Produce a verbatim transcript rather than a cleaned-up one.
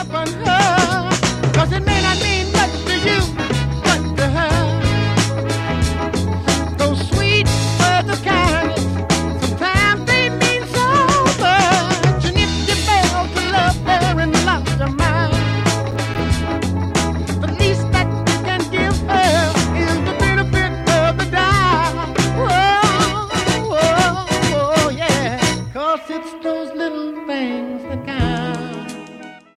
up on her, 'cause it may not mean much to you.